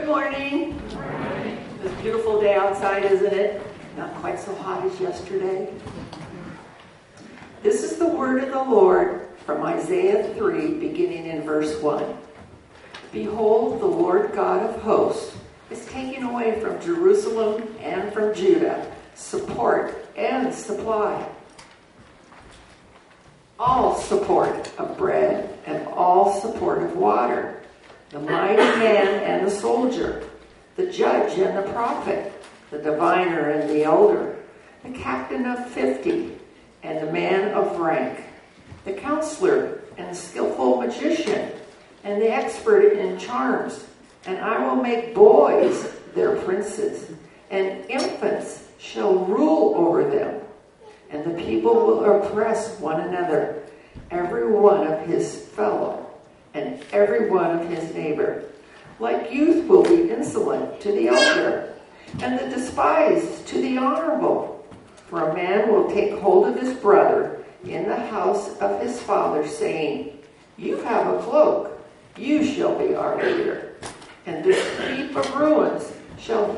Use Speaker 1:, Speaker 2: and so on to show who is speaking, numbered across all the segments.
Speaker 1: morning. Good morning. It's a beautiful day outside, isn't it? Not quite so hot as yesterday. This is the word of the Lord from Isaiah 3, beginning in verse 1. Behold, the Lord God of hosts is taking away from Jerusalem and from Judah support and supply. All support of bread and all support of water. The mighty man and the soldier, the judge and the prophet, the diviner and the elder, the captain of 50 and the man of rank, the counselor and the skillful magician and the expert in charms. And I will make boys their princes, and infants shall rule over them. And the people will oppress one another, every one of his fellow, and every one of his neighbor. Like youth will be insolent to the elder, and the despised to the honorable. For a man will take hold of his brother in the house of his father, saying, You have a cloak, you shall be our leader. And this heap of ruins shall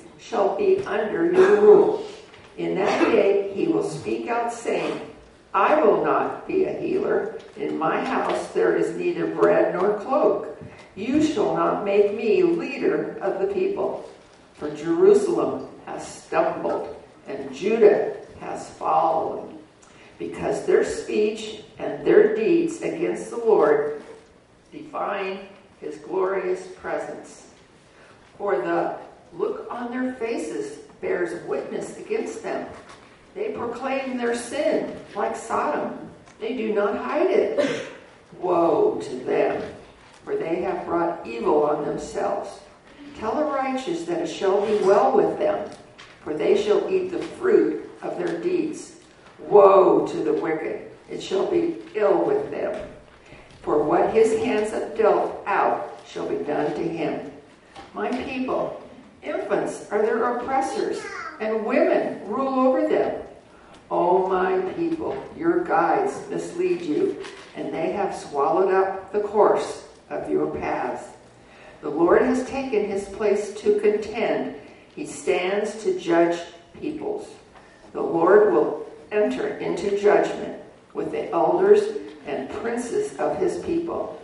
Speaker 1: be under your rule. In that day he will speak out, saying, I will not be a healer. In my house there is neither bread nor cloak. You shall not make me leader of the people. For Jerusalem has stumbled, and Judah has fallen, because their speech and their deeds against the Lord define his glorious presence. For the look on their faces bears witness against them. They proclaim their sin like Sodom. They do not hide it. Woe to them, for they have brought evil on themselves. Tell the righteous that it shall be well with them, for they shall eat the fruit of their deeds. Woe to the wicked, it shall be ill with them. For what his hands have dealt out shall be done to him. My people, infants are their oppressors, and women rule over them. O my people, your guides mislead you, and they have swallowed up the course of your paths. The Lord has taken his place to contend. He stands to judge peoples. The Lord will enter into judgment with the elders and princes of his people.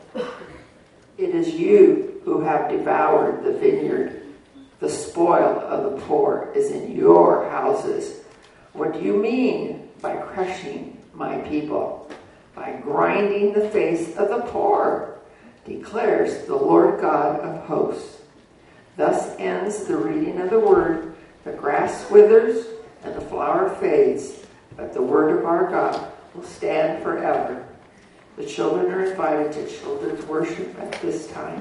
Speaker 1: It is you who have devoured the vineyard. The spoil of the poor is in your houses. What do you mean by crushing my people? By grinding the face of the poor, declares the Lord God of hosts. Thus ends the reading of the word. The grass withers and the flower fades, but the word of our God will stand forever. The children are invited to children's worship at this time.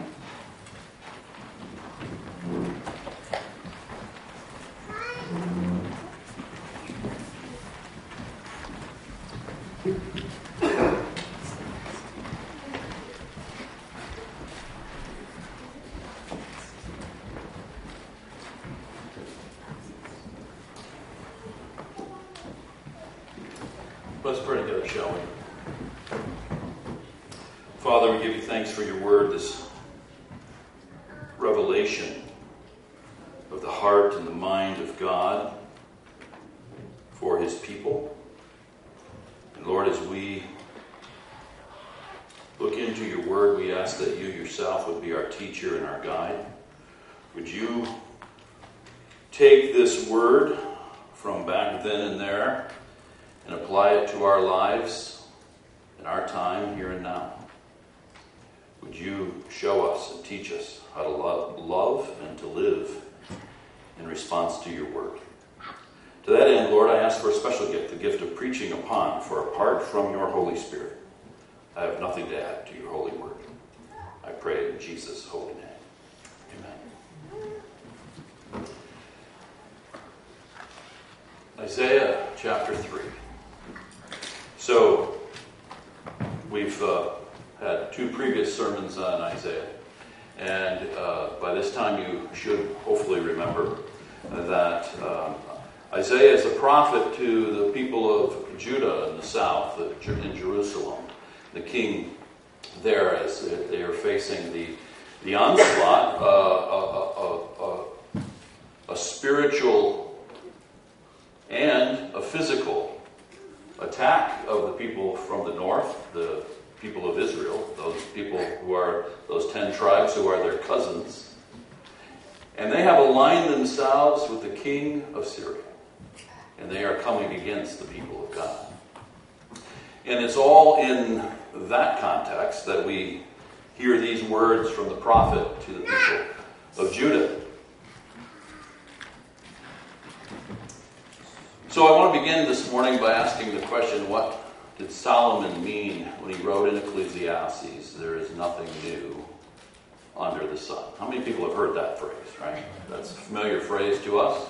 Speaker 2: Let's pray together, shall we? Father, we give you thanks for your word, this revelation of the heart and the mind of God for his people. And Lord, as we look into your word, we ask that you yourself would be our teacher and our guide. Would you take this word from back then and there and apply it to our lives in our time here and now? Would you show us and teach us how to love and to live in response to your word? To that end, Lord, I ask for a special gift, the gift of preaching upon, for apart from your Holy Spirit, I have nothing to add to your holy word. I pray in Jesus' holy name. Amen. Isaiah chapter 3. So, we've had two previous sermons on Isaiah, and by this time you should hopefully remember that Isaiah is a prophet to the people of Judah in the south, in Jerusalem. The king there, as they are facing the the onslaught, a spiritual and a physical attack of the people from the north, the people of Israel, those people who are those 10 tribes who are their cousins. And they have aligned themselves with the king of Syria. And they are coming against the people of God. And it's all in that context that we hear these words from the prophet to the people of Judah. So I want to begin this morning by asking the question, what did Solomon mean when he wrote in Ecclesiastes, there is nothing new under the sun? How many people have heard that phrase, right? That's a familiar phrase to us.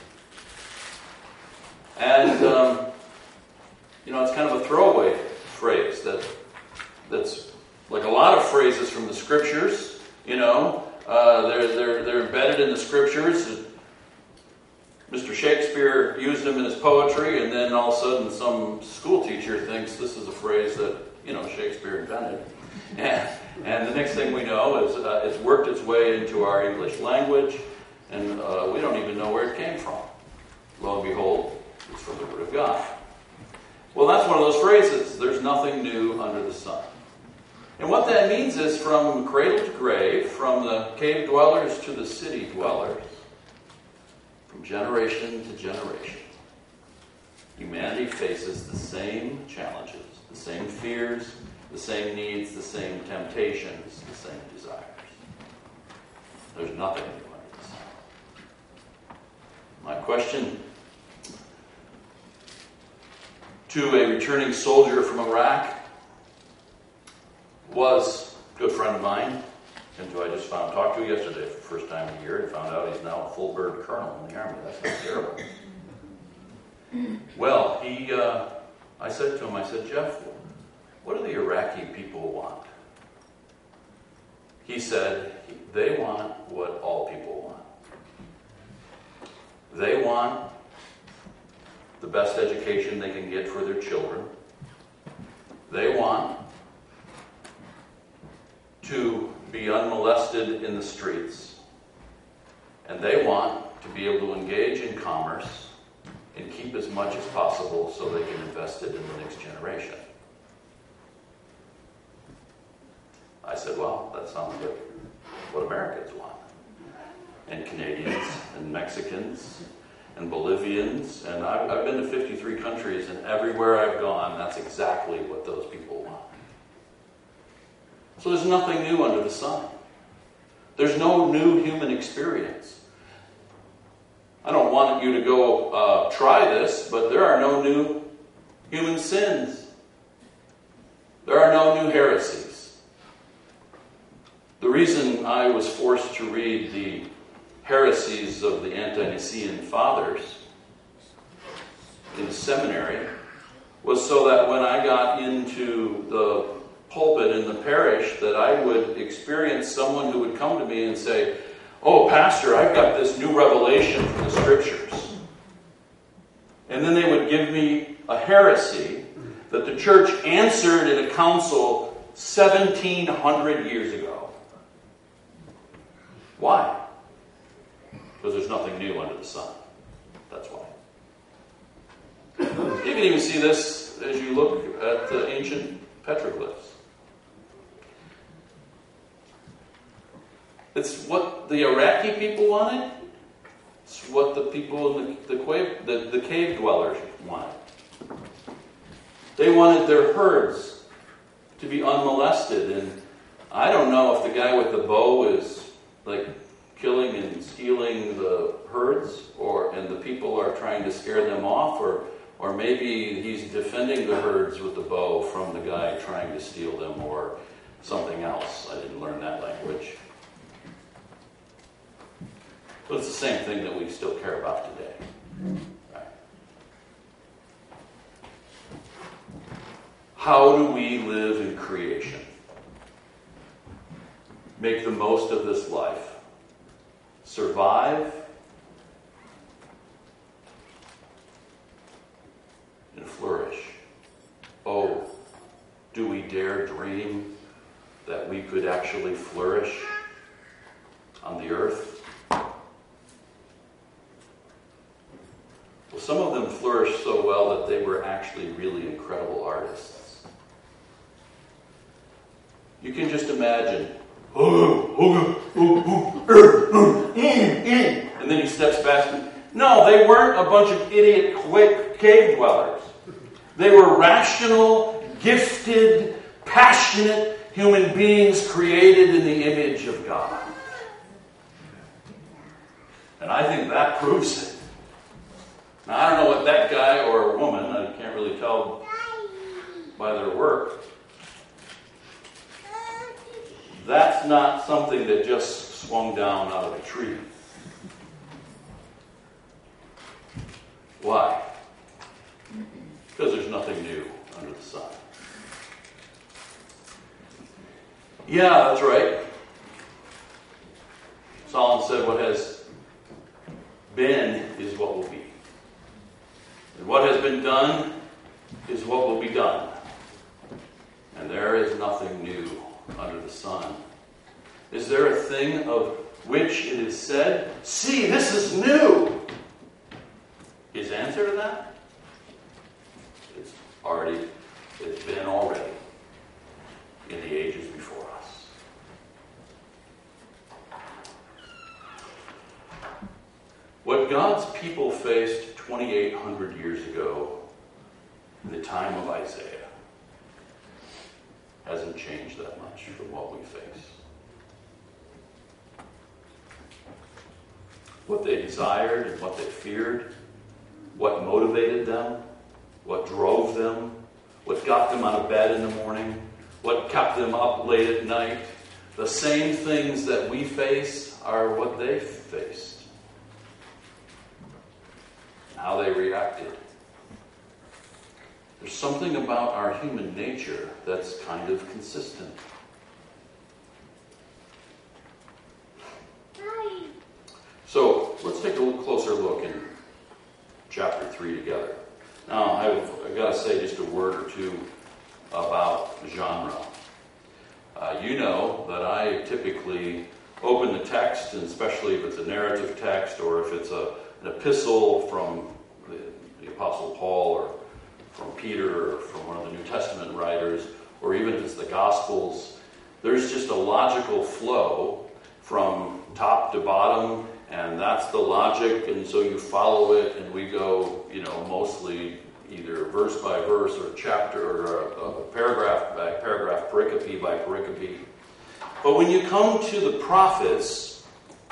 Speaker 2: And, it's kind of a throwaway phrase that's like a lot of phrases from the scriptures, they're embedded in the scriptures. Mr. Shakespeare used them in his poetry, and then all of a sudden some school teacher thinks this is a phrase that, Shakespeare invented. And the next thing we know is it's worked its way into our English language, and we don't even know where it came from. Lo and behold, it's from the Word of God. Well, that's one of those phrases. There's nothing new under the sun. And what that means is from cradle to grave, from the cave dwellers to the city dwellers, from generation to generation, humanity faces the same challenges, the same fears, the same needs, the same temptations, the same desires. There's nothing new under the sun. My question to a returning soldier from Iraq was a good friend of mine, and who I just talked to yesterday for the first time in a year, and found out he's now a full bird colonel in the Army. That's not terrible. Well, I said to him, Jeff, what do the Iraqi people want? He said, they want what all people want. They want the best education they can get for their children. They want to be unmolested in the streets. And they want to be able to engage in commerce and keep as much as possible so they can invest it in the next generation. I said, well, that sounds like what Americans want. And Canadians and Mexicans and Bolivians, and I've been to 53 countries, and everywhere I've gone, that's exactly what those people want. So there's nothing new under the sun. There's no new human experience. I don't want you to go try this, but there are no new human sins. There are no new heresies. The reason I was forced to read the heresies of the Ante-Nicene Fathers in seminary was so that when I got into the pulpit in the parish, that I would experience someone who would come to me and say, oh, Pastor, I've got this new revelation from the Scriptures. And then they would give me a heresy that the church answered in a council 1,700 years ago. Why? Because there's nothing new under the sun. That's why. You can even see this as you look at the ancient petroglyphs. It's what the Iraqi people wanted. It's what the people in the cave dwellers wanted. They wanted their herds to be unmolested. And I don't know if the guy with the bow is like killing and stealing the herds, and the people are trying to scare them off, or maybe he's defending the herds with the bow from the guy trying to steal them, or something else. I didn't learn that language. But it's the same thing that we still care about today. Right? How do we live in creation? Make the most of this life. Survive and flourish. Oh, do we dare dream that we could actually flourish on the earth? Well, some of them flourished so well that they were actually really incredible artists. You can just imagine, and then he steps back. No, they weren't a bunch of idiot cave dwellers. They were rational, gifted, passionate human beings created in the image of God. And I think that proves it. Now, I don't know what that guy or woman, I can't really tell by their work. That's not something that just swung down out of a tree. Why? Because there's nothing new under the sun. Yeah, that's right. Solomon said what has been is what will be. And what has been done is what will be done. And there is nothing new under the sun. Is there a thing of which it is said, see, this is new? His answer to that? It's been already in the ages before us. What God's people faced 2,800 years ago in the time of Isaiah hasn't changed that much from what we face. What they desired and what they feared, what motivated them, what drove them, what got them out of bed in the morning, what kept them up late at night. The same things that we face are what they faced. How they reacted. There's something about our human nature that's kind of consistent. So let's take a little closer look in chapter 3 together. Now, I've got to say just a word or two about genre. You know that I typically open the text, and especially if it's a narrative text or if it's an epistle from the Apostle Paul or from Peter or from one of the New Testament writers, or even if it's the Gospels, there's just a logical flow from top to bottom, and that's the logic, and so you follow it, and we go, mostly either verse by verse or chapter or a paragraph by paragraph, pericope by pericope. But when you come to the prophets,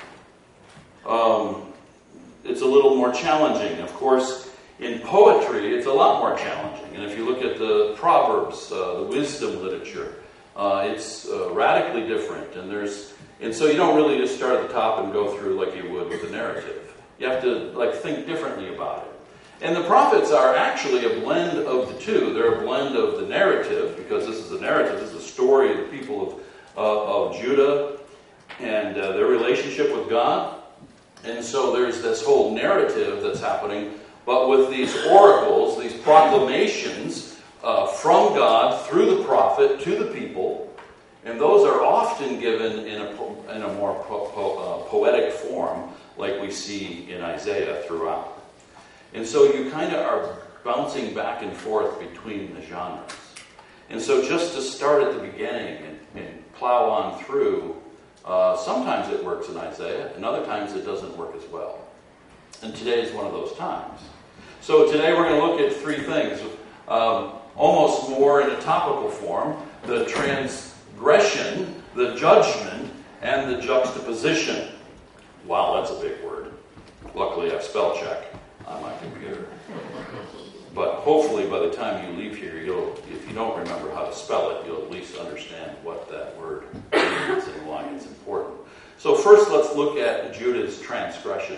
Speaker 2: it's a little more challenging. Of course, in poetry, it's a lot more challenging. And if you look at the Proverbs, the wisdom literature, it's radically different. And so you don't really just start at the top and go through like you would with the narrative. You have to think differently about it. And the prophets are actually a blend of the two. They're a blend of the narrative, because this is the narrative. This is the story of the people of Judah and their relationship with God. And so there's this whole narrative that's happening, but with these oracles, these proclamations from God through the prophet to the people, and those are often given in a more poetic form, like we see in Isaiah throughout. And so you kind of are bouncing back and forth between the genres. And so just to start at the beginning and plow on through, sometimes it works in Isaiah, and other times it doesn't work as well. And today is one of those times. So today we're going to look at three things, almost more in a topical form: the transgression, the judgment, and the juxtaposition. Wow, that's a big word. Luckily I have spell check on my computer. But hopefully by the time you leave here, if you don't remember how to spell it, you'll at least understand what that word means and why it's important. So first, let's look at Judah's transgression.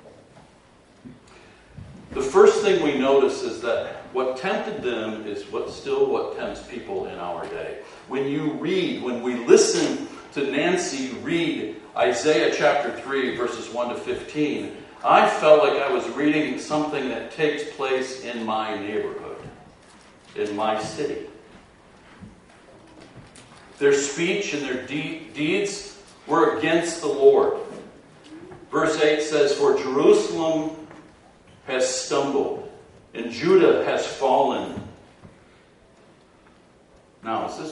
Speaker 2: The first thing we notice is that what tempted them is what tempts people in our day. When we listen to Nancy read Isaiah chapter 3, verses 1 to 15, I felt like I was reading something that takes place in my neighborhood, in my city. Their speech and their deeds were against the Lord. Verse 8 says, "For Jerusalem has stumbled, and Judah has fallen." Now, let's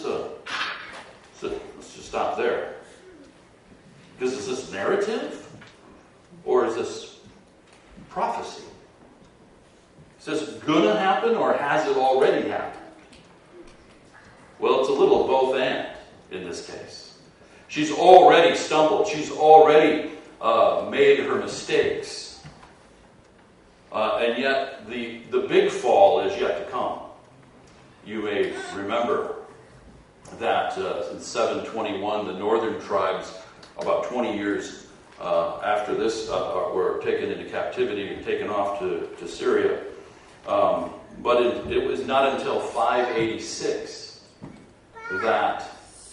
Speaker 2: just stop there. Is this narrative? Or is this prophecy? Is this going to happen, or has it already happened? Well, it's a little of both and in this case. She's already stumbled. She's already made her mistakes. And yet the big fall is yet to come. You may remember that in 721, the northern tribes, about 20 years after this, were taken into captivity and taken off to Syria. But it was not until 586 that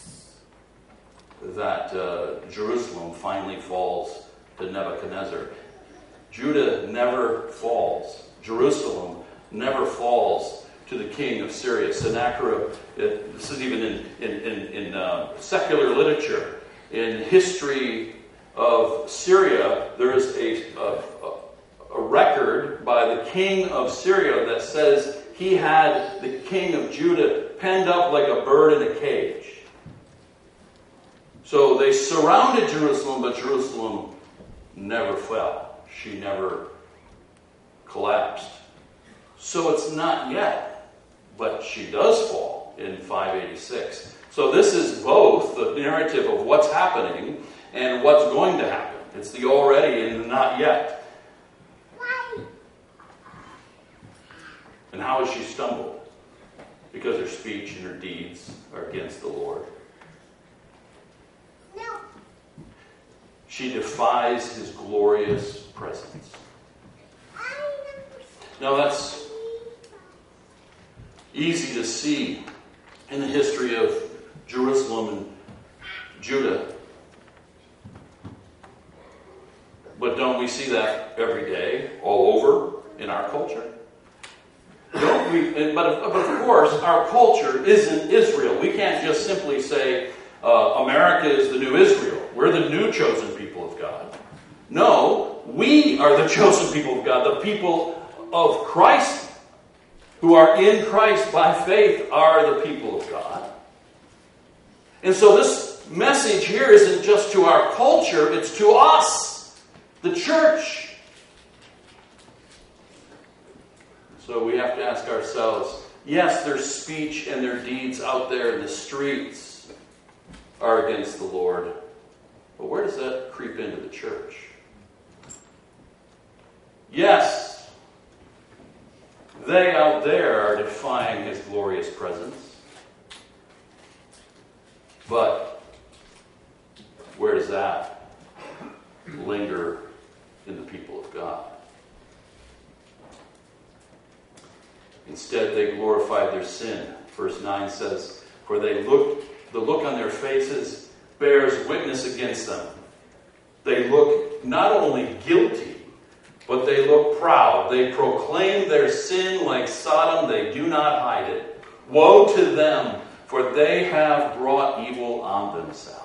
Speaker 2: Jerusalem finally falls to Nebuchadnezzar. Judah never falls. Jerusalem never falls to the king of Syria. Sennacherib, this is even in secular literature. In history of Syria, there is a record by the king of Syria that says he had the king of Judah penned up like a bird in a cage. So they surrounded Jerusalem, but Jerusalem never fell. She never collapsed. So it's not yet, but she does fall in 586. So this is both the narrative of what's happening and what's going to happen. It's the already and the not yet. And how has she stumbled? Because her speech and her deeds are against the Lord. No. She defies his glorious presence. Now that's easy to see in the history of Jerusalem and Judah. But don't we see that every day, all over in our culture? Don't we? But of course, our culture isn't Israel. We can't just simply say America is the new Israel. We're the new chosen people of God. No, we are the chosen people of God. The people of Christ, who are in Christ by faith, are the people of God. And so this message here isn't just to our culture, it's to us, the church. So we have to ask ourselves, yes, their speech and their deeds out there in the streets are against the Lord. But where does that creep into the church? Yes, they out there are defying his glorious presence. But where does that linger in the people of God? Instead, they glorified their sin. Verse 9 says, "For the look on their faces bears witness against them. They look not only guilty, but they look proud. They proclaim their sin like Sodom. They do not hide it. Woe to them, for they have brought evil on themselves."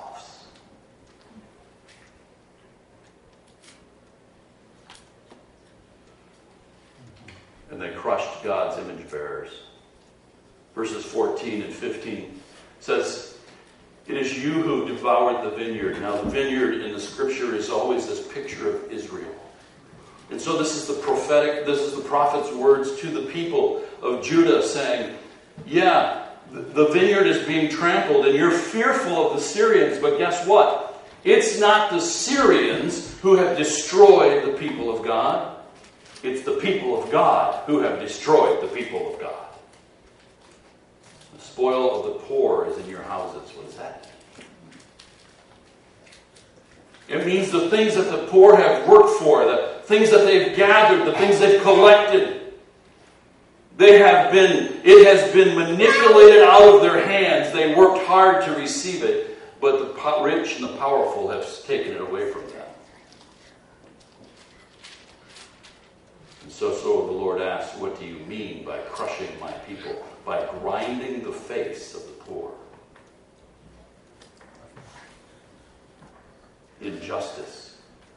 Speaker 2: And they crushed God's image bearers. Verses 14 and 15 says, "It is you who devoured the vineyard." Now the vineyard in the scripture is always this picture of Israel. And so this is the prophet's words to the people of Judah saying, yeah, the vineyard is being trampled and you're fearful of the Syrians, but guess what? It's not the Syrians who have destroyed the people of God. It's the people of God who have destroyed the people of God. The spoil of the poor is in your houses. What is that? It means the things that the poor have worked for, the things that they've gathered, the things they've collected. It has been manipulated out of their hands. They worked hard to receive it, but the rich and the powerful have taken it away from them. And so the Lord asks, what do you mean by crushing my people? By grinding the face of the poor. injustice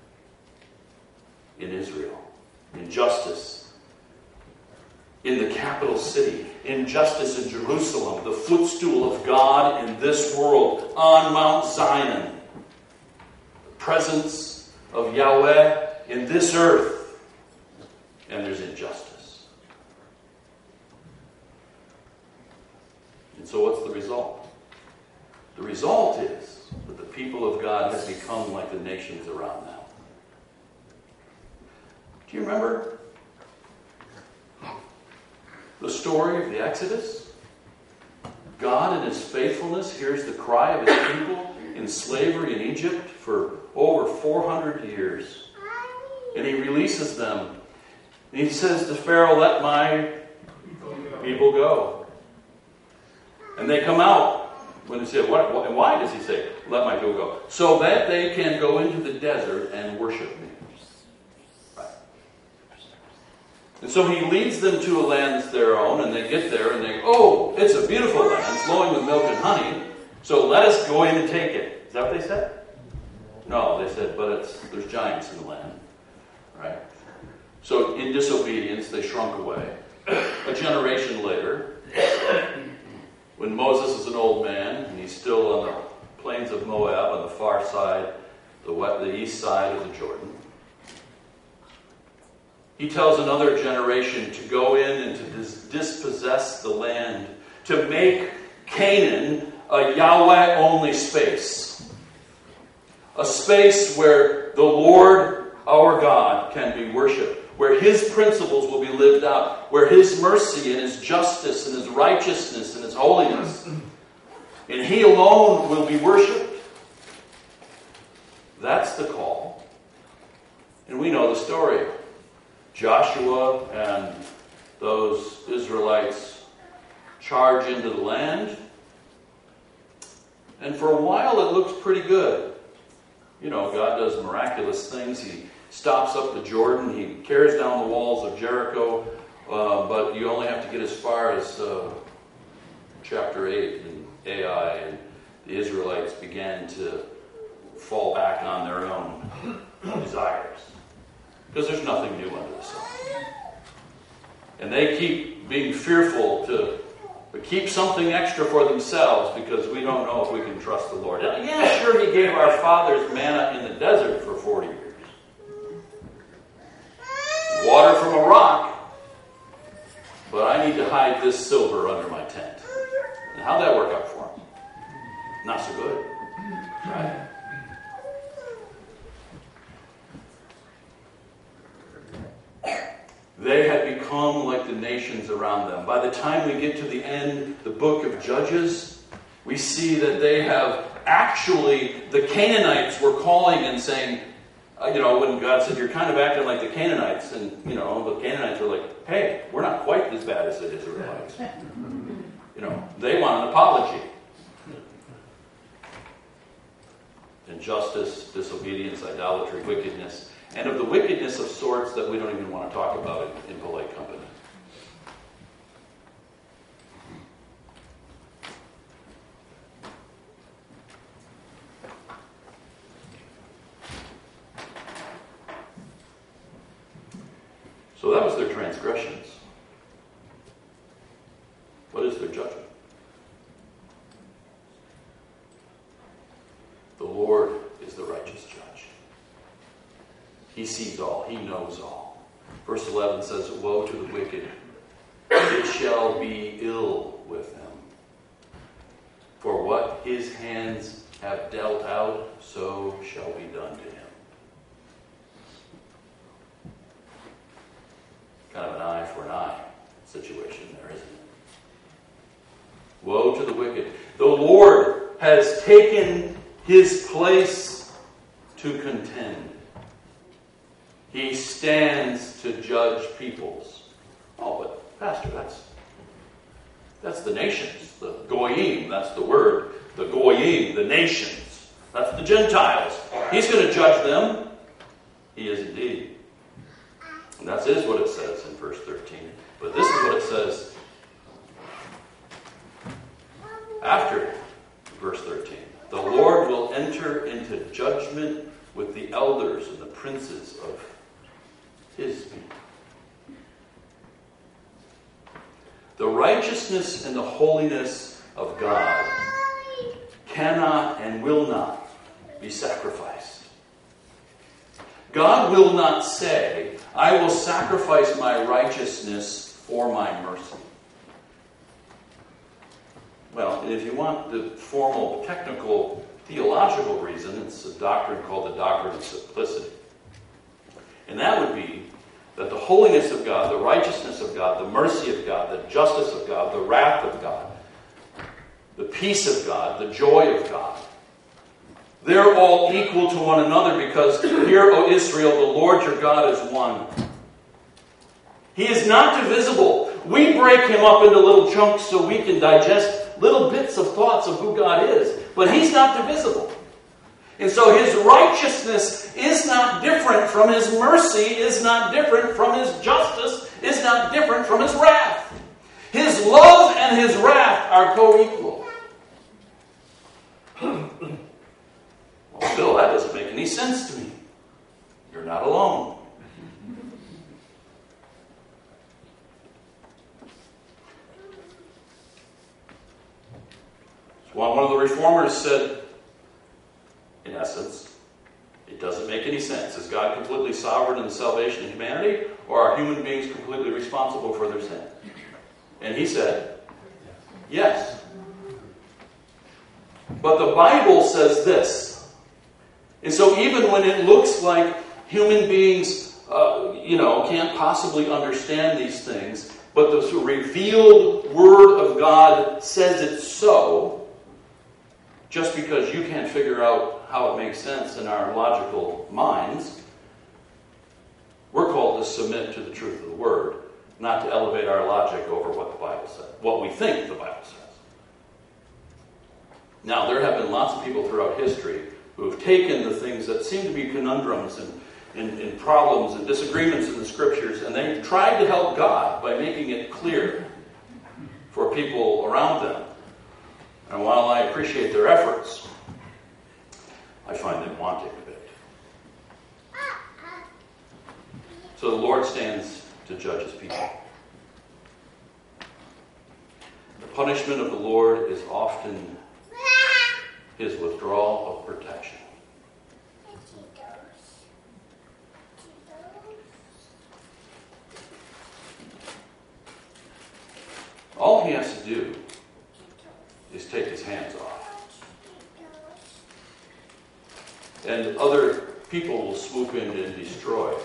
Speaker 2: in Israel, injustice in the capital city, injustice in Jerusalem, the footstool of God in this world, on Mount Zion, the presence of Yahweh in this earth, and there's injustice. And so what's the result? The result is that the people of God have become like the nations around them. Do you remember the story of the Exodus? God in his faithfulness hears the cry of his people in slavery in Egypt for over 400 years. And he releases them. And he says to Pharaoh, "Let my people go." And they come out. When he said, what, and why does he say, "Let my people go"? So that they can go into the desert and worship me. Right. And so he leads them to a land that's their own, and they get there, and they, "Oh, it's a beautiful land, flowing with milk and honey, so let us go in and take it." Is that what they said? No, they said, "But there's giants in the land." Right? So in disobedience, they shrunk away. A generation later, when Moses is an old man, and he's still on the plains of Moab, on the far side, the east side of the Jordan, he tells another generation to go in and to dispossess the land, to make Canaan a Yahweh-only space. A space where the Lord, our God, can be worshipped, where his principles will be lived out, where his mercy and his justice and his righteousness and his holiness, and he alone will be worshipped. That's the call. And we know the story. Joshua and those Israelites charge into the land, and for a while it looks pretty good. You know, God does miraculous things. He stops up the Jordan. He tears down the walls of Jericho. But you only have to get as far as chapter 8 in Ai, and the Israelites began to fall back on their own desires. Because there's nothing new under the sun. And they keep being fearful to keep something extra for themselves because we don't know if we can trust the Lord. Yeah, sure, he gave our fathers manna in the desert for 40 years. Water from a rock. But I need to hide this silver under my tent. And how'd that work out for him? Not so good. Right? They had become like the nations around them. By the time we get to the end, the book of Judges, we see that they have actually, the Canaanites were calling and saying, when God said, "You're kind of acting like the Canaanites," and, the Canaanites were like, "Hey, we're not quite as bad as the Israelites." They want an apology. Injustice, disobedience, idolatry, wickedness, and of the wickedness of sorts that we don't even want to talk about in polite company. So that was their transgressions. What is their judgment? The Lord is the righteous judge. He sees all. He knows all. Verse 11 says, "Woe to the wicked. It shall be ill with him. For what his hands have dealt out, so shall be done to him." Kind of an eye for an eye situation there, isn't it? Woe to the wicked. The Lord has taken his place to contend. He stands to judge peoples. Oh, but Pastor, that's the nations. The goyim, that's the word. The goyim, the nations. That's the Gentiles. He's going to judge them. He is indeed. And that is what it says in verse 13. But this is what it says after verse 13. The Lord will enter into judgment with the elders and the princes of his people. The righteousness and the holiness of God cannot and will not be sacrificed. God will not say, I will sacrifice my righteousness for my mercy. Well, and if you want the formal, technical, theological reason, it's a doctrine called the doctrine of simplicity. And that would be that the holiness of God, the righteousness of God, the mercy of God, the justice of God, the wrath of God, the peace of God, the joy of God, they're all equal to one another because hear, O Israel, the Lord your God is one. He is not divisible. We break him up into little chunks so we can digest little bits of thoughts of who God is. But he's not divisible. And so his righteousness is not different from his mercy, is not different from his justice, is not different from his wrath. His love and his wrath are co-equal. Well, still, that doesn't make any sense to me. You're not alone. One of the reformers said, in essence, it doesn't make any sense. Is God completely sovereign in the salvation of humanity, or are human beings completely responsible for their sin? And he said, yes. But the Bible says this. And so even when it looks like human beings, can't possibly understand these things, but the revealed Word of God says it so, just because you can't figure out how it makes sense in our logical minds, we're called to submit to the truth of the Word, not to elevate our logic over what the Bible says, what we think the Bible says. Now, there have been lots of people throughout history who have taken the things that seem to be conundrums and problems and disagreements in the Scriptures, and they've tried to help God by making it clear for people around them. And while I appreciate their efforts, I find them wanting a bit. So the Lord stands to judge his people. The punishment of the Lord is often his withdrawal of protection. All he has to do is take his hands off. And other people will swoop in and destroy.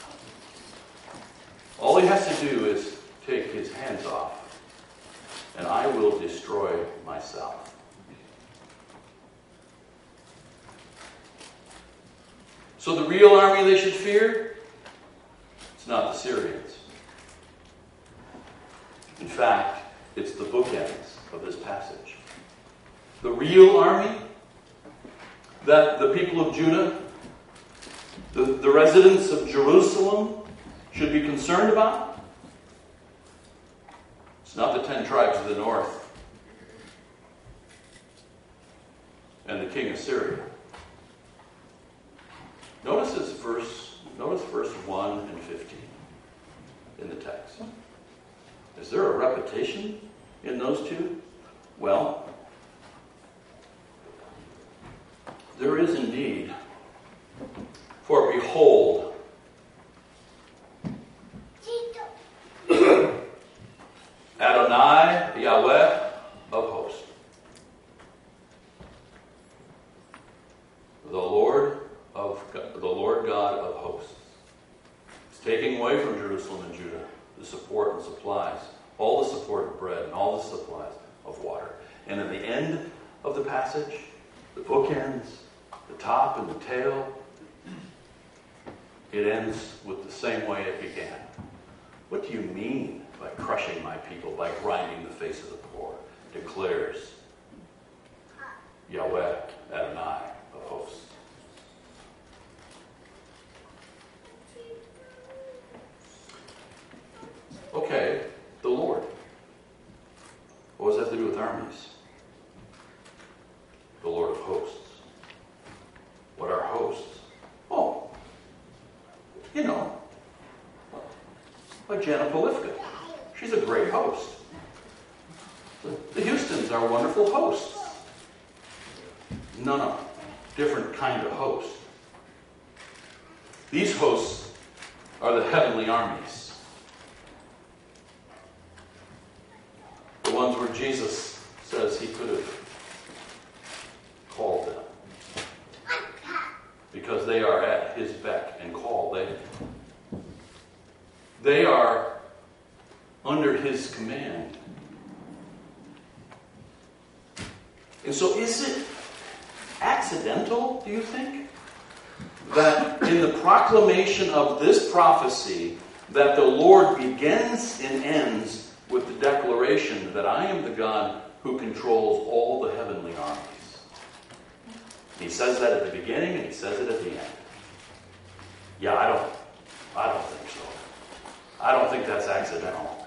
Speaker 2: All he has to do is take his hands off, and I will destroy myself. So the real army they should fear? It's not the Syrians. In fact, it's the bookends of this passage. The real army that the people of Judah, the residents of Jerusalem, should be concerned about, it's not the 10 tribes of the north and the king of Syria. Notice verse 1 and 15 in the text. Is there a repetition in those two? Well, there is indeed. For behold, Adonai Yahweh of hosts, the Lord God of hosts, is taking away from Jerusalem and Judah the support and supplies, all the support of bread and all the supplies of water. And at the end of the passage, the bookends, the top and the tail, it ends with the same way it began. What do you mean by crushing my people, by grinding the face of the poor? Declares Yahweh Adonai of hosts. Okay, the Lord. What does that have to do with armies? The Lord of hosts. What are hosts? Jenna Polifka. She's a great host. The Houstons are wonderful hosts. No. Different kind of host. These hosts are the heavenly armies. The ones where Jesus says he could have called them. Because they are at his beck and call. They are under his command. And so is it accidental, do you think, that in the proclamation of this prophecy that the Lord begins and ends with the declaration that I am the God who controls all the heavenly armies? He says that at the beginning and he says it at the end. Yeah, I don't think so. I don't think that's accidental.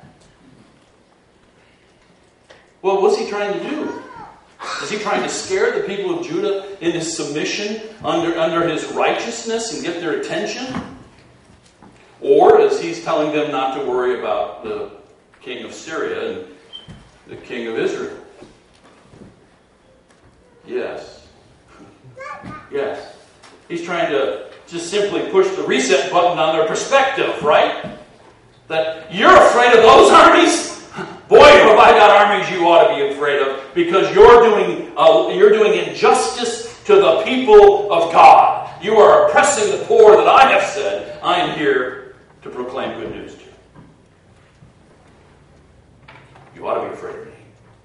Speaker 2: Well, what's he trying to do? Is he trying to scare the people of Judah into submission under his righteousness and get their attention? Or is he telling them not to worry about the king of Syria and the king of Israel? Yes. Yes. He's trying to just simply push the reset button on their perspective, right? That you're afraid of those armies? Boy, have I got armies you ought to be afraid of, because you're doing injustice to the people of God. You are oppressing the poor that I have said I am here to proclaim good news to. You ought to be afraid of me.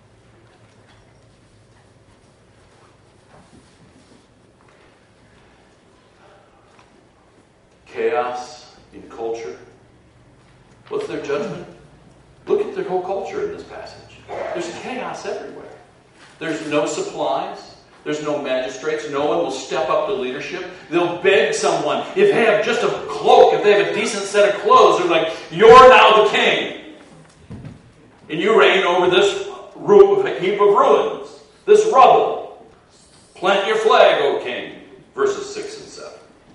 Speaker 2: Chaos in culture. What's their judgment? Look at their whole culture in this passage. There's chaos everywhere. There's no supplies. There's no magistrates. No one will step up to leadership. They'll beg someone. If they have just a cloak, if they have a decent set of clothes, they're like, you're now the king. And you reign over this heap of ruins, this rubble. Plant your flag, O king. Verses 6 and 7.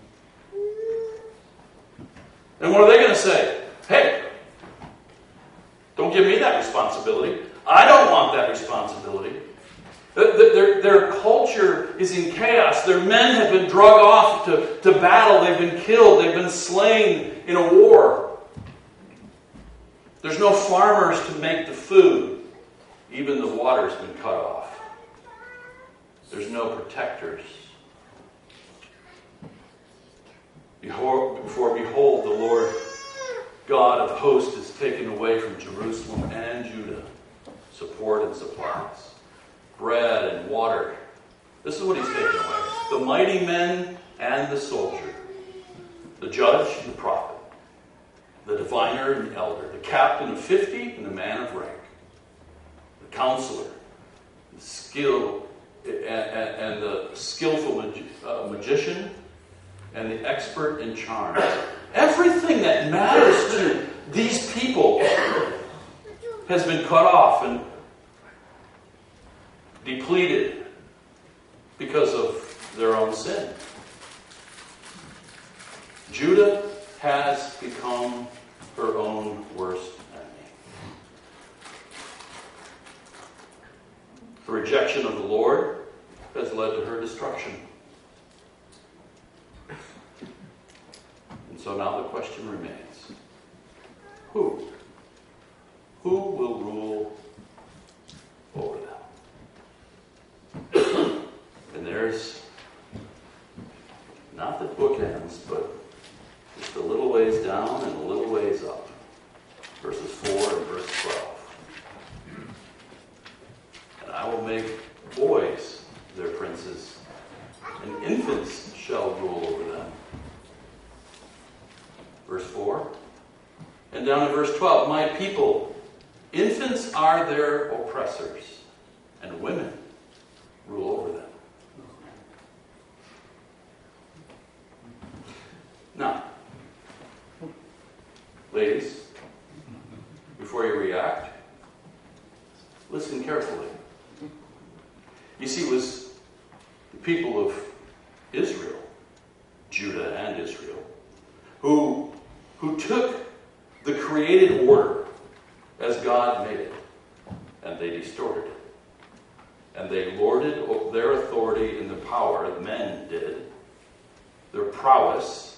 Speaker 2: And what are they going to say? Hey, don't give me that responsibility. I don't want that responsibility. Their culture is in chaos. Their men have been drug off to battle. They've been killed. They've been slain in a war. There's no farmers to make the food. Even the water's been cut off. There's no protectors. Behold, the Lord God of hosts is taken away from Jerusalem and Judah. Support and supplies. Bread and water. This is what he's taken away. The mighty men and the soldier. The judge and the prophet. The diviner and the elder. The captain of 50 and the man of rank. The counselor. The skill and the skillful magician. And the expert in charms. Everything that matters to these people has been cut off and depleted because of their own sin. Judah has become her own worst enemy. The rejection of the Lord has led to her destruction. And so now the question remains. Who will rule over them? And there's not the bookends, but just a little ways down and a little ways up. Verses 4 and verse 12. And I will make boys their princes, and infants shall rule over them. Verse 4. And down to verse 12. My people, infants are their oppressors, and women rule over them. Now, ladies, before you react, listen carefully. You see, it was the people of Israel, Judah and Israel, who took the created order as God made it, and they distorted it. And they lorded their authority and the power, the men did, their prowess.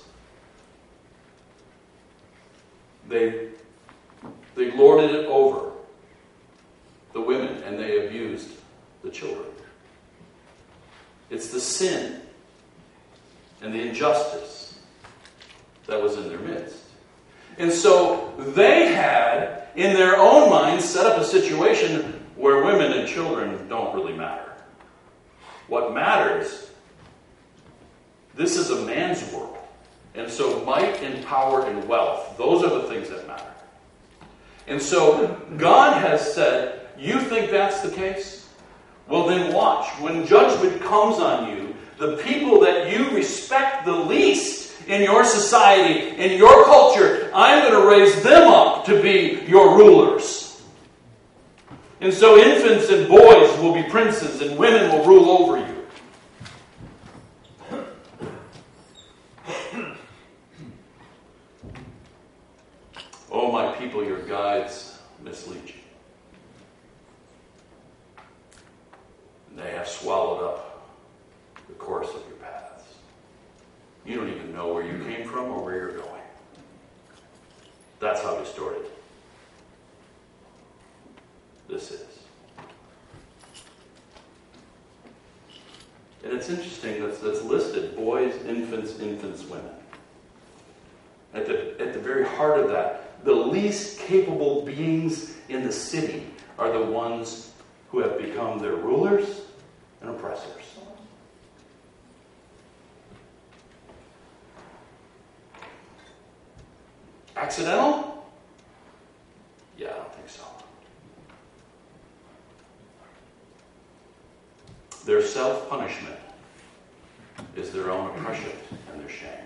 Speaker 2: They lorded it over the women, and they abused the children. It's the sin and the injustice that was in their midst. And so they had, in their own minds, set up a situation where women and children don't really matter. What matters, this is a man's world. And so might and power and wealth, those are the things that matter. And so God has said, you think that's the case? Well, then watch. When judgment comes on you, the people that you respect the least in your society, in your culture, I'm going to raise them up to be your rulers. And so infants and boys will be princes, and women will rule over you. Oh, my people, your guides mislead you. And they have swallowed up the course of your paths. You don't even know where you came from or where you're going. That's how distorted this is. And it's interesting that's listed, boys, infants, women. At the very heart of that, the least capable beings in the city are the ones who have become their rulers and oppressors. Accidental? Yeah, I don't think so. Their self-punishment is their own oppression and their shame.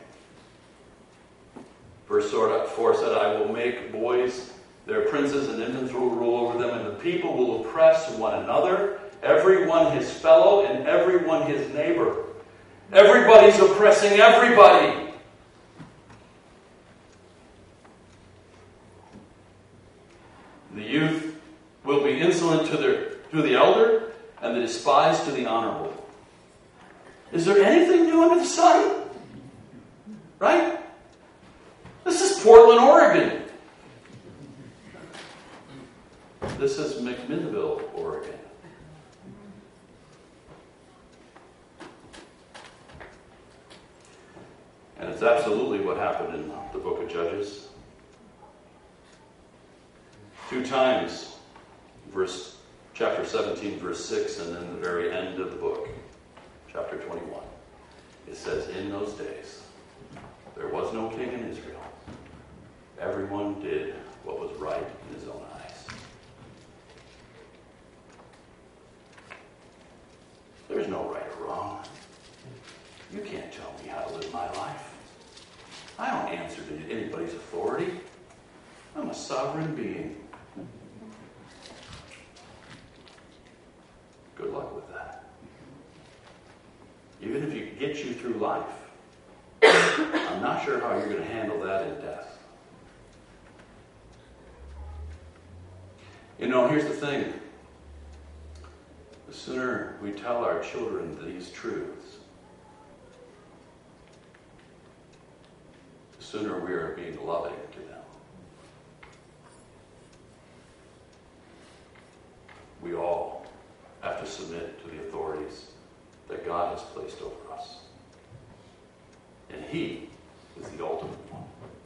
Speaker 2: Verse 4 said, I will make boys their princes, and infants will rule over them, and the people will oppress one another, everyone his fellow, and everyone his neighbor. Everybody's oppressing everybody. The youth will be insolent to the elder, and the despised to the honorable. Is there anything new under the sun? Right? This is Portland, Oregon. This is McMinnville, Oregon. And it's absolutely what happened in the book of Judges. 2 times, chapter 17, verse 6, and then the very end of the book, chapter 21. It says, in those days, there was no king in Israel. Everyone did what was right in his own eyes. There's no right or wrong. You can't tell me how to live my life. I don't answer to anybody's authority. I'm a sovereign being. Good luck with that. Even if it gets you through life, I'm not sure how you're going to handle that in death. You know, here's the thing. The sooner we tell our children these truths, the sooner we are being loving to them. We all have to submit to the authorities that God has placed over us. And He is the ultimate one.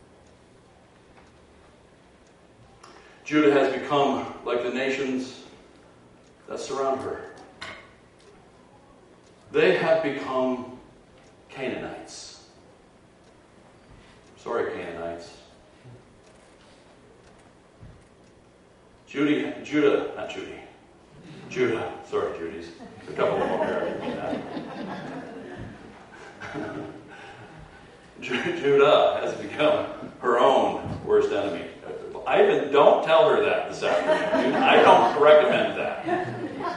Speaker 2: Judah has become like the nations that surround her. They have become Canaanites. Sorry, Canaanites. Judah. Sorry, Judy's. A couple of them over there. Judah has become her own worst enemy. I even don't tell her that this afternoon. I don't recommend that.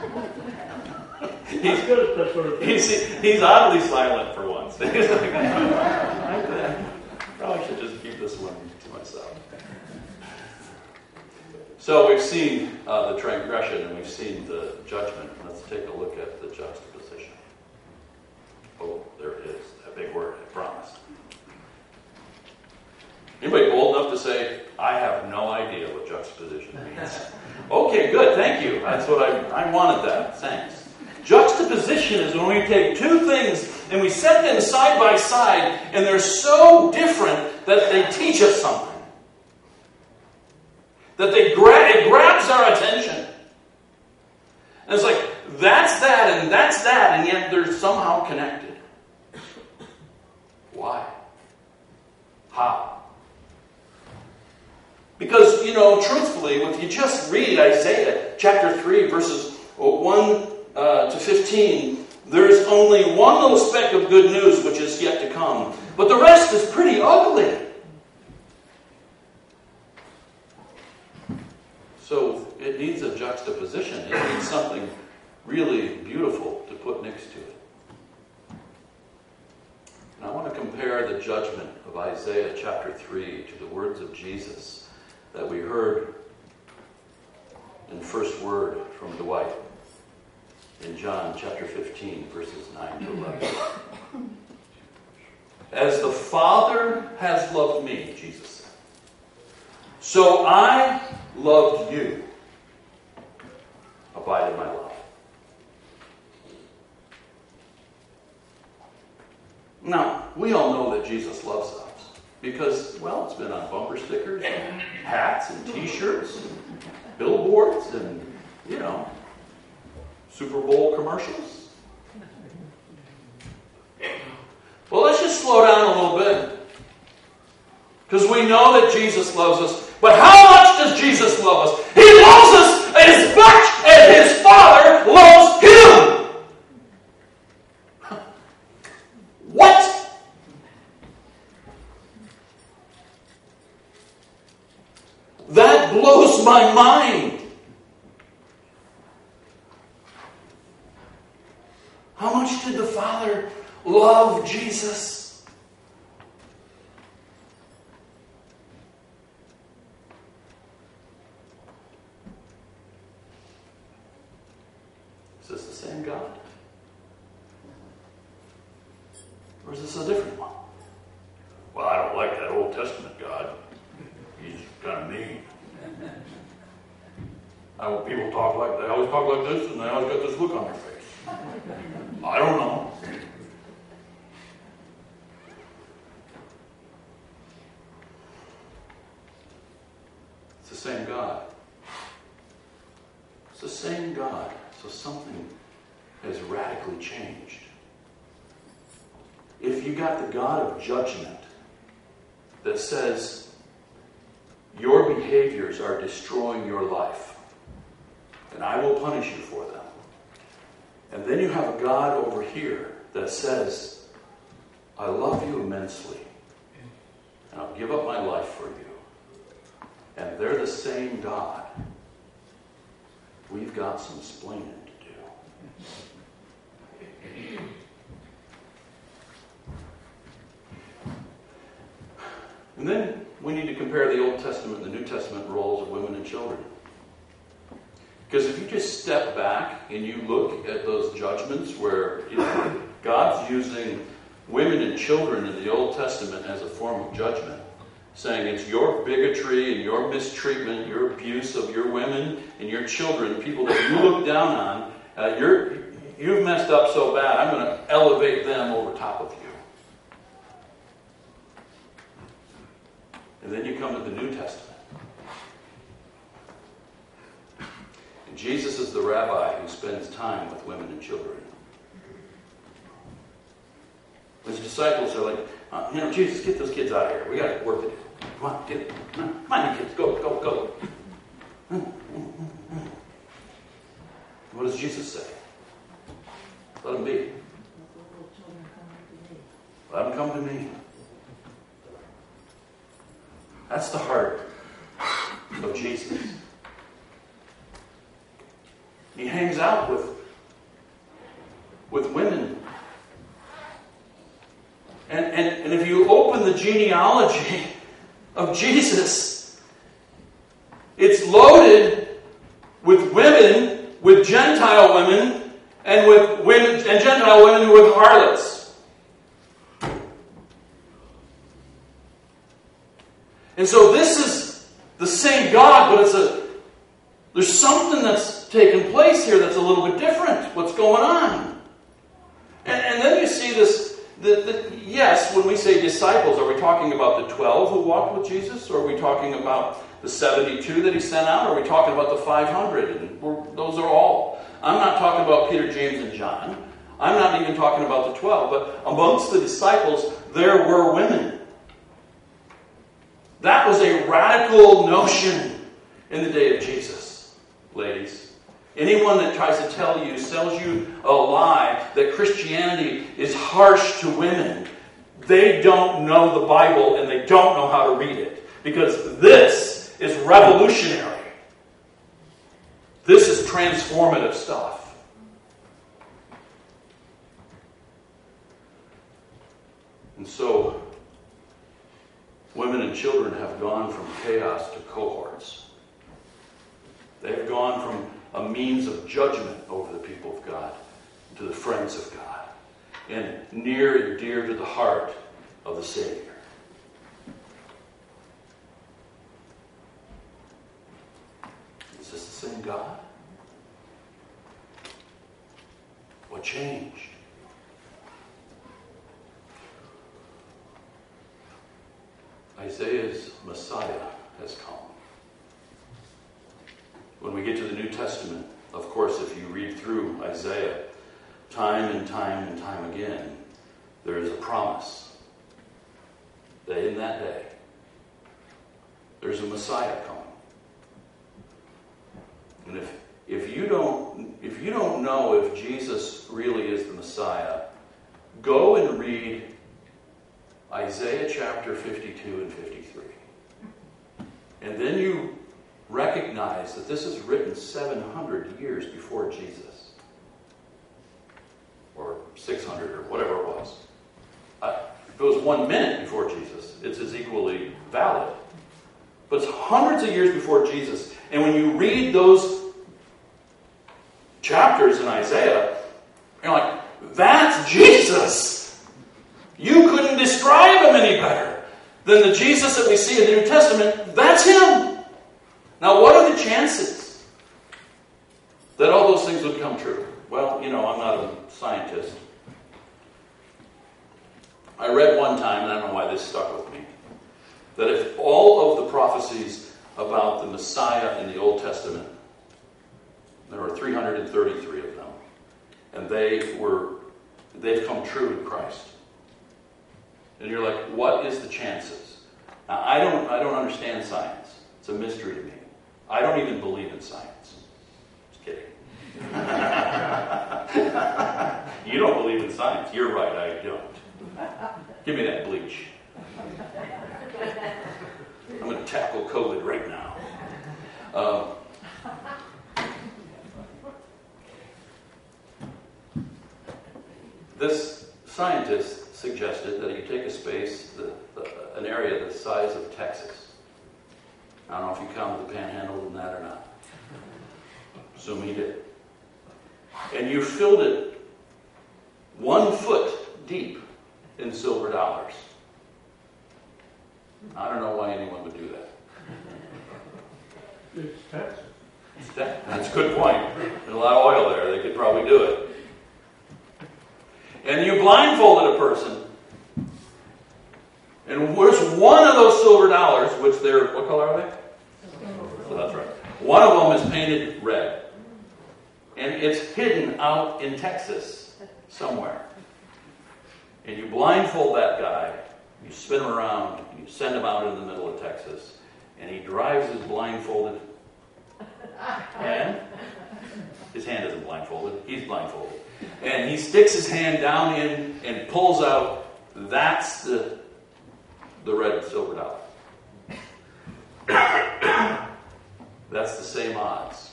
Speaker 2: He's oddly silent for once. He's like, I probably should just keep this one to myself. So we've seen the transgression and we've seen the judgment. Let's take a look at the juxtaposition. Oh, there it is. That big word, I promise. Anybody bold enough to say, I have no idea what juxtaposition means? Okay, good. Thank you. That's what I wanted that. Thanks. Juxtaposition is when we take two things and we set them side by side and they're so different that they teach us something. That it grabs our attention. And it's like, that's that, and yet they're somehow connected. Why? How? Because, truthfully, if you just read Isaiah chapter 3, verses 1 to 15, there's only one little speck of good news which is yet to come. But the rest is pretty ugly. So it needs a juxtaposition. It needs something really beautiful to put next to it. And I want to compare the judgment of Isaiah chapter 3 to the words of Jesus that we heard in first word from Dwight in John chapter 15, verses 9 to 11. As the Father has loved me, Jesus said, so I loved you. Abide in my love. Now, we all know that Jesus loves us because, well, it's been on bumper stickers, and hats, and t-shirts, and billboards, and, Super Bowl commercials. Well, let's just slow down a little bit. Because we know that Jesus loves us. But how much does Jesus love us? He loves us as much as his Father loves him. What? That blows my mind. How much did the Father love Jesus? Is this the same God? Or is this a different one? Well, I don't like that Old Testament God. He's kind of mean. People talk like, they always talk like this, and they always got this look on their face. I don't know. It's the same God. It's the same God. So something has radically changed. If you got the God of judgment that says your behaviors are destroying your life, and I will punish you for them. And then you have a God over here that says, I love you immensely, and I'll give up my life for you. And they're the same God. We've got some splaining to do. And then we need to compare the Old Testament and the New Testament roles of women and children. Because if you just step back and you look at those judgments where God's using women and children in the Old Testament as a form of judgment, saying it's your bigotry and your mistreatment, your abuse of your women and your children, people that you look down on, you've messed up so bad, I'm going to elevate them over top of you. And then you come to the New Testament. And Jesus is the rabbi who spends time with women and children. His disciples are like, Jesus, get those kids out of here. We got work to do. Come on, get them. Come on, you kids. Go. What does Jesus say? Let them be. Let them come to me. That's the heart of Jesus. He hangs out with women. And if you open the genealogy of Jesus, It's loaded with women, with Gentile women, and with women and Gentile women who are harlots. And so this is the same God, but there's something that's taken place here that's a little bit different. What's going on? And then you see this, yes, when we say disciples, are we talking about the 12 who walked with Jesus? Or are we talking about the 72 that he sent out? Or are we talking about the 500? And those are all. I'm not talking about Peter, James, and John. I'm not even talking about the 12. But amongst the disciples, there were women. That was a radical notion in the day of Jesus, ladies. Anyone that tries to sells you a lie that Christianity is harsh to women, they don't know the Bible and they don't know how to read it. Because this is revolutionary. This is transformative stuff. And so, women and children have gone from chaos to cohorts. They have gone from a means of judgment over the people of God to the friends of God, and near and dear to the heart of the Savior. Is this the same God? What changed? Isaiah's Messiah has come. When we get to the New Testament, of course, if you read through Isaiah, time and time and time again, there is a promise that in that day, there's a Messiah coming. And if you don't know if Jesus really is the Messiah, go and read Isaiah chapter 52 and 53. And then you recognize that this is written 700 years before Jesus. Or 600 or whatever it was. If it was 1 minute before Jesus, it's as equally valid. But it's hundreds of years before Jesus. And when you read those chapters in Isaiah, you're like, that's Jesus! You couldn't describe him any better than the Jesus that we see in the New Testament. That's him! Now, what are the chances that all those things would come true? Well, I'm not a scientist. I read one time, and I don't know why this stuck with me, that if all of the prophecies about the Messiah in the Old Testament, there were 333 of them, and they've come true in Christ. And you're like, what is the chances? Now, I don't understand science. It's a mystery to me. I don't even believe in science. Just kidding. You don't believe in science. You're right, I don't. Give me that bleach. I'm going to tackle COVID right now. This scientist suggested that you take a space, an area the size of Texas. I don't know if you count the Panhandle in that or not. Assume he did. And you filled it 1 foot deep in silver dollars. I don't know why anyone would do that.
Speaker 3: It's Texas.
Speaker 2: That's a good point. There's a lot of oil there. They could probably do it. And you blindfolded a person. And where's one of those silver dollars, which they're, what color are they? So that's right. One of them is painted red. And it's hidden out in Texas somewhere. And you blindfold that guy, you spin him around, you send him out in the middle of Texas, and he drives his blindfolded hand. His hand isn't blindfolded, he's blindfolded. And he sticks his hand down in and pulls out, that's the red and silver dollar. That's the same odds,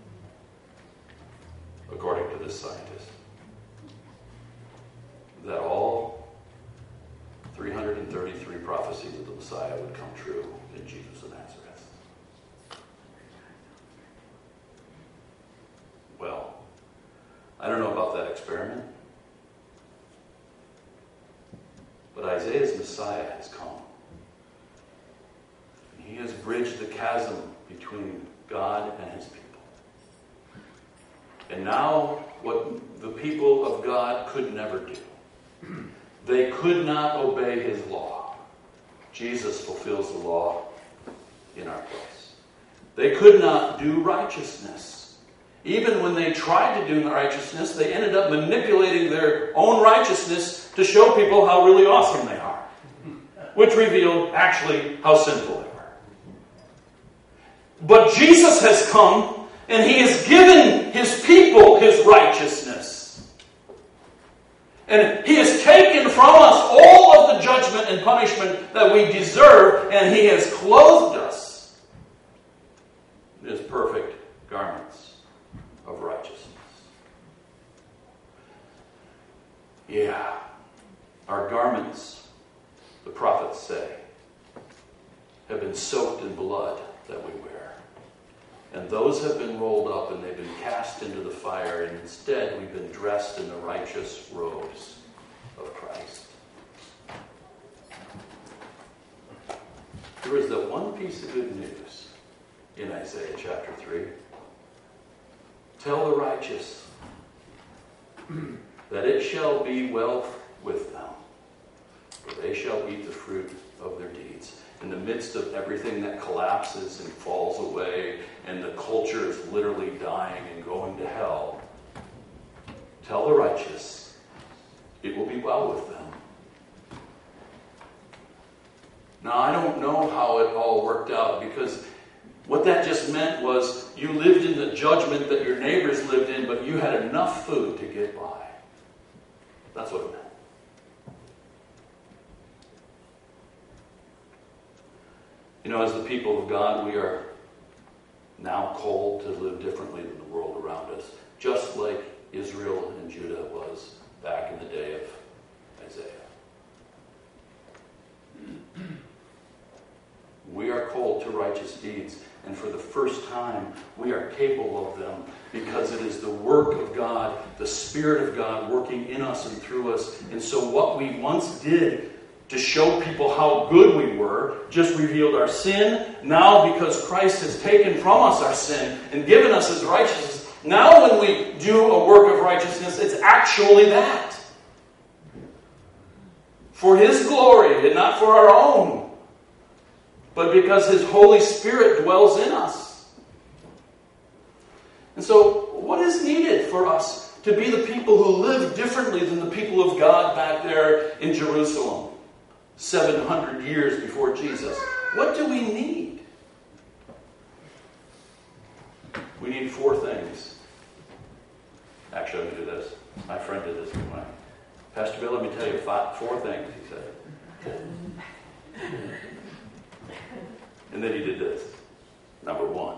Speaker 2: according to this scientist, that all 333 prophecies of the Messiah would come true in Jesus of Nazareth. experiment. But Isaiah's Messiah has come. He has bridged the chasm between God and his people. And now, what the people of God could never do, they could not obey his law. Jesus fulfills the law in our place. They could not do righteousness. Even when they tried to do righteousness, they ended up manipulating their own righteousness to show people how really awesome they are, which revealed actually how sinful they were. But Jesus has come, and he has given his people his righteousness. And he has taken from us all of the judgment and punishment that we deserve, and he has clothed us in his perfect garments of righteousness. Yeah, our garments, the prophets say, have been soaked in blood that we wear. And those have been rolled up and they've been cast into the fire, and instead we've been dressed in the righteous robes of Christ. There is that one piece of good news in Isaiah chapter 3. Tell the righteous that it shall be well with them, for they shall eat the fruit of their deeds. In the midst of everything that collapses and falls away, and the culture is literally dying and going to hell, tell the righteous it will be well with them. Now, I don't know how it all worked out, because what that just meant was you lived in the judgment that your neighbors lived in, but you had enough food to get by. That's what it meant. You know, as the people of God, we are now called to live differently than the world around us, just like Israel and Judah was back in the day of Isaiah. We are called to righteous deeds, and for the first time, we are capable of them, because it is the work of God, the Spirit of God working in us and through us. And so what we once did to show people how good we were just revealed our sin. Now, because Christ has taken from us our sin and given us his righteousness, now when we do a work of righteousness, it's actually that. For his glory and not for our own, but because his Holy Spirit dwells in us. And so, what is needed for us to be the people who live differently than the people of God back there in Jerusalem 700 years before Jesus? What do we need? We need 4 things. Actually, I'm going to do this. My friend did this with mine. Pastor Bill, let me tell you 4 things, he said. And then he did this. Number 1.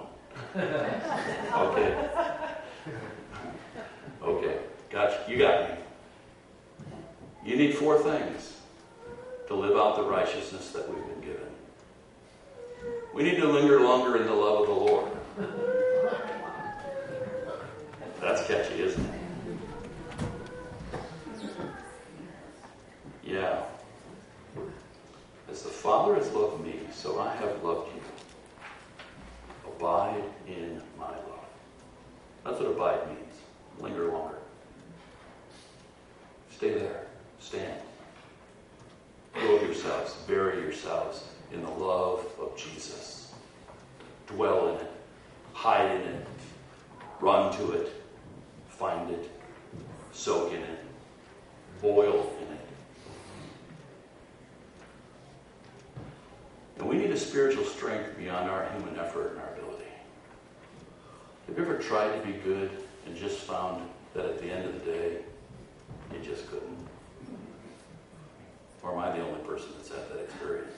Speaker 2: Okay. Gotcha. You got me. You need 4 things to live out the righteousness that we've been given. We need to linger longer in the love of the Lord. That's catchy, isn't it? Yeah. As the Father has loved me, so I have loved you. Abide in my love. That's what abide means. Linger longer. Stay there. Stand. Clothe yourselves. Bury yourselves in the love of Jesus. Dwell in it. Hide in it. Run to it. Find it. Soak in it. Boil in it. And we need a spiritual strength beyond our human effort and our ability. Have you ever tried to be good and just found that at the end of the day, you just couldn't? Or am I the only person that's had that experience?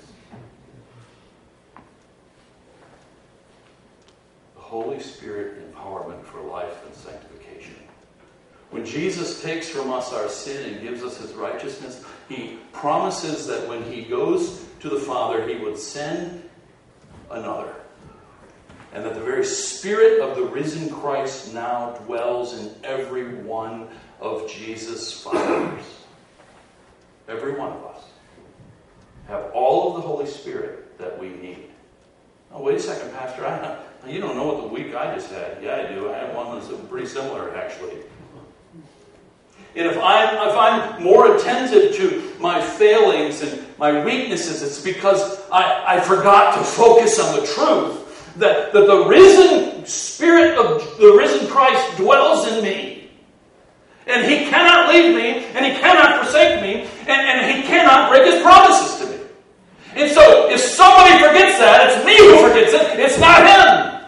Speaker 2: The Holy Spirit empowerment for life and sanctification. When Jesus takes from us our sin and gives us his righteousness, he promises that when he goes to the Father, he would send another. And that the very Spirit of the risen Christ now dwells in every one of Jesus' followers, every one of us, have all of the Holy Spirit that we need. Oh, wait a second, Pastor. You don't know what the week I just had. Yeah, I do. I had one that's pretty similar, actually. And if I'm more attentive to my failings and my weaknesses, it's because I forgot to focus on the truth that the risen Spirit of the risen Christ dwells in me. And He cannot leave me, and He cannot forsake me, and He cannot break His promises to me. And so, if somebody forgets that, it's me who forgets it. It's not Him.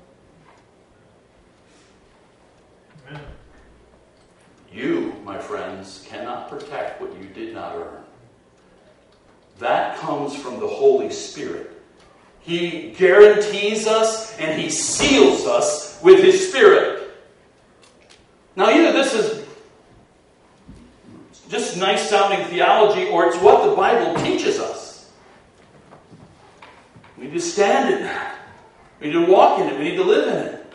Speaker 3: Amen.
Speaker 2: You, my friends, cannot protect what you did not earn. That comes from the Holy Spirit. He guarantees us and He seals us with His Spirit. Now, either this is just nice sounding theology, or it's what the Bible teaches us. We need to stand in that. We need to walk in it. We need to live in it.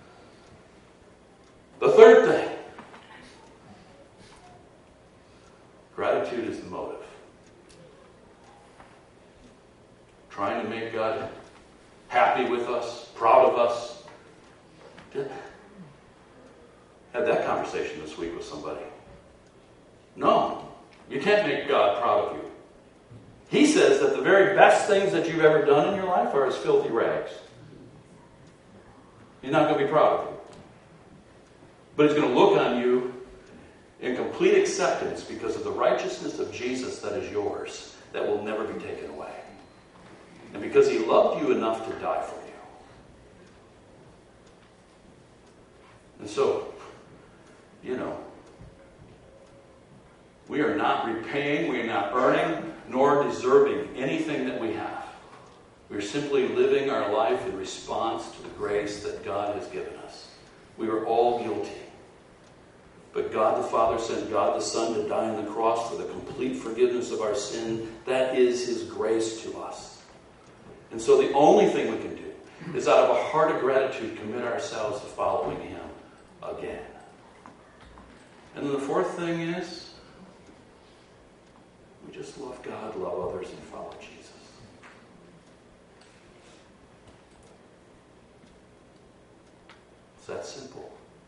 Speaker 2: The third thing, gratitude is the motive. Trying to make God happy with us, proud of us. Had that conversation this week with somebody. No, you can't make God proud of you. He says that the very best things that you've ever done in your life are as filthy rags. He's not going to be proud of you. But He's going to look on you in complete acceptance because of the righteousness of Jesus that is yours, that will never be taken away. And because He loved you enough to die for you. And so, we are not repaying, we are not earning, nor deserving anything that we have. We are simply living our life in response to the grace that God has given us. We are all guilty. But God the Father sent God the Son to die on the cross for the complete forgiveness of our sin. That is His grace to us. And so the only thing we can do is out of a heart of gratitude commit ourselves to following Him again. And then the fourth thing is, we just love God, love others, and follow Jesus. It's that simple.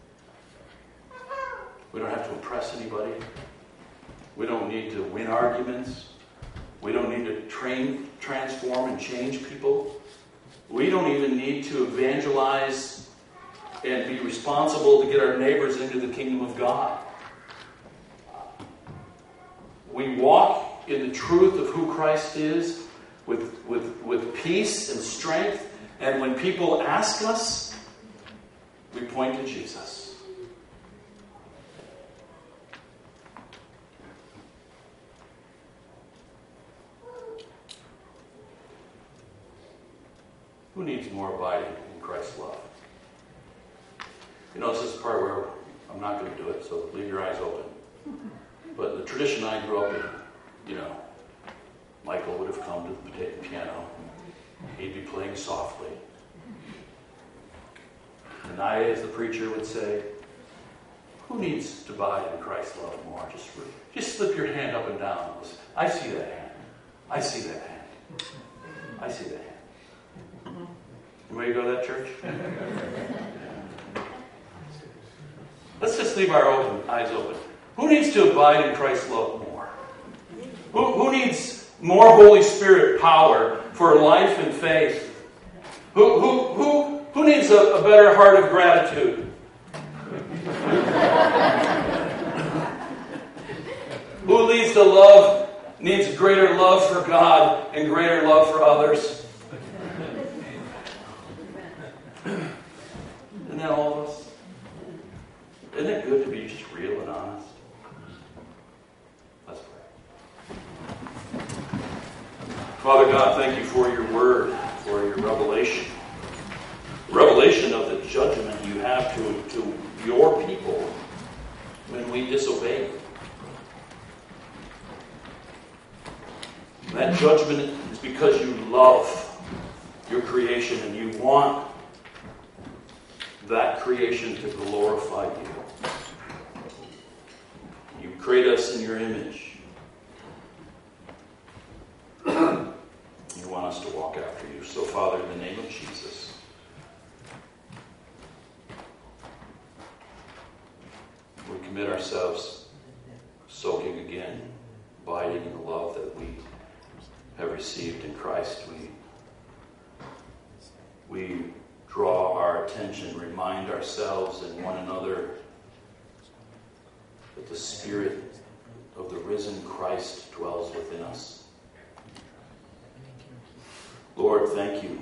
Speaker 2: We don't have to impress anybody. We don't need to win arguments. We don't need to transform and change people. We don't even need to evangelize and be responsible to get our neighbors into the kingdom of God. We walk in the truth of who Christ is with peace and strength. And when people ask us, we point to Jesus. Who needs more abiding in Christ's love? This is the part where I'm not going to do it, so leave your eyes open. But the tradition I grew up in, Michael would have come to the piano. He'd be playing softly. And I, as the preacher, would say, who needs to abide in Christ's love more? Just slip your hand up and down. I see that hand. I see that hand. I see that hand. You ready to go to that church? Let's just leave our eyes open. Who needs to abide in Christ's love more? Who needs more Holy Spirit power for life and faith? Who needs a better heart of gratitude? Who needs greater love for God and greater love for others? Isn't that all of us? Isn't it good to be just real and honest? Let's pray. Father God, thank you for your word, for your revelation. Revelation of the judgment you have to your people when we disobey. That judgment is because you love your creation and you want that creation to glorify you. create us in your image. You want us to walk after you. So, Father, in the name of Jesus, we commit ourselves, soaking again, abiding in the love that we have received in Christ. We draw our attention, remind ourselves and one another that the Spirit of the risen Christ dwells within us. Lord, thank you.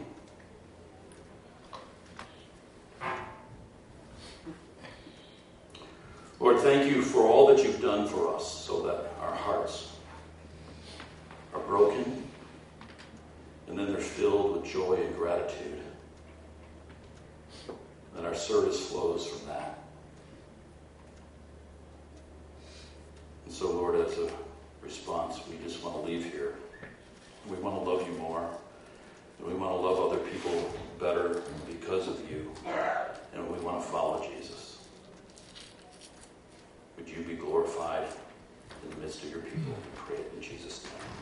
Speaker 2: Lord, thank you for all that you've done for us so that our hearts are broken and then they're filled with joy and gratitude. And our service flows from that. And so, Lord, as a response, we just want to leave here. We want to love you more. And we want to love other people better because of you. And we want to follow Jesus. Would you be glorified in the midst of your people? We pray it in Jesus' name.